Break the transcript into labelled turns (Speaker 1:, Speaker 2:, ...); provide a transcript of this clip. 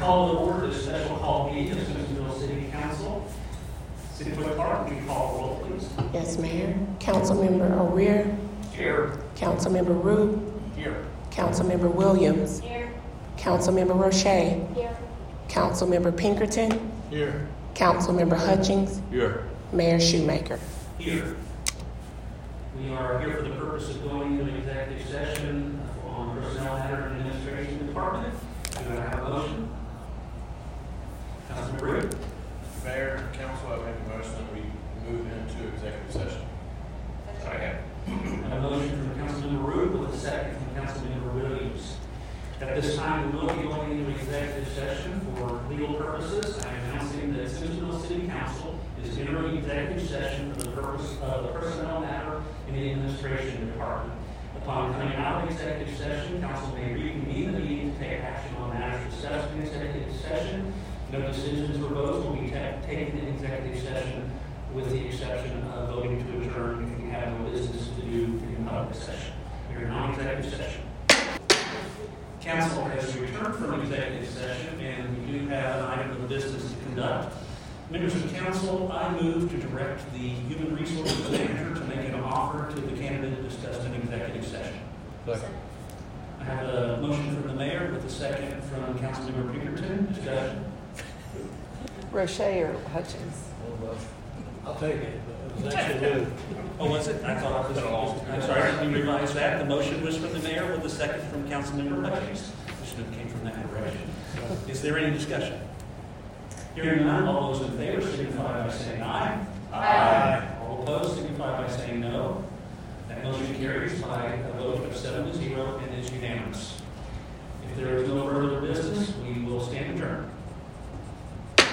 Speaker 1: call to order this special call meeting of Simpsonville City Council. City Clerk, would you call the roll, please?
Speaker 2: Yes, Mayor. Councilmember O'Rear.
Speaker 1: Here.
Speaker 2: Councilmember Rube.
Speaker 1: Here.
Speaker 2: Councilmember Williams.
Speaker 3: Here.
Speaker 2: Councilmember Roche.
Speaker 3: Here.
Speaker 2: Councilmember Pinkerton.
Speaker 4: Here.
Speaker 2: Councilmember Hutchings.
Speaker 4: Here.
Speaker 2: Mayor Shoemaker.
Speaker 1: Here. We are here for the purpose of going into executive session on personnel matter and administration department. Do I have a motion? Councilmember Rube.
Speaker 4: Mayor, council, I make a motion that we move into executive session.
Speaker 1: Second. A motion from Councilmember Rube with a second from Councilmember Williams. At this time, we will be going into executive session for legal purposes. I am announcing that Simpsonville City Council is entering executive session for the purpose of the personnel matter in the administration department. Upon coming out of executive session, council may reconvene the meeting to take action on matters discussed in executive session. No decisions or votes will be taken in executive session, with the exception of voting to adjourn if you have no business to do in public session. We are in non-executive session. Council has returned from executive session, and we do have an item of business to conduct. Members of council, I move to direct the human resources manager to make an offer to the candidate discussed in executive session.
Speaker 4: Second.
Speaker 1: I have a motion from the mayor with a second from Councilmember Pinkerton. Discussion.
Speaker 2: Roche or Hutchings?
Speaker 4: I'll take it. It was actually good.
Speaker 1: Oh, was it? I thought it was. I'm sorry, I didn't realize that. The motion was from the mayor with a second from Councilmember Hutchings. Which came from that direction. Is there any discussion? Hearing none, all those in favor signify by saying aye. Aye. All opposed signify by saying no. That motion carries by a vote of 7-0 and is unanimous. If there is no further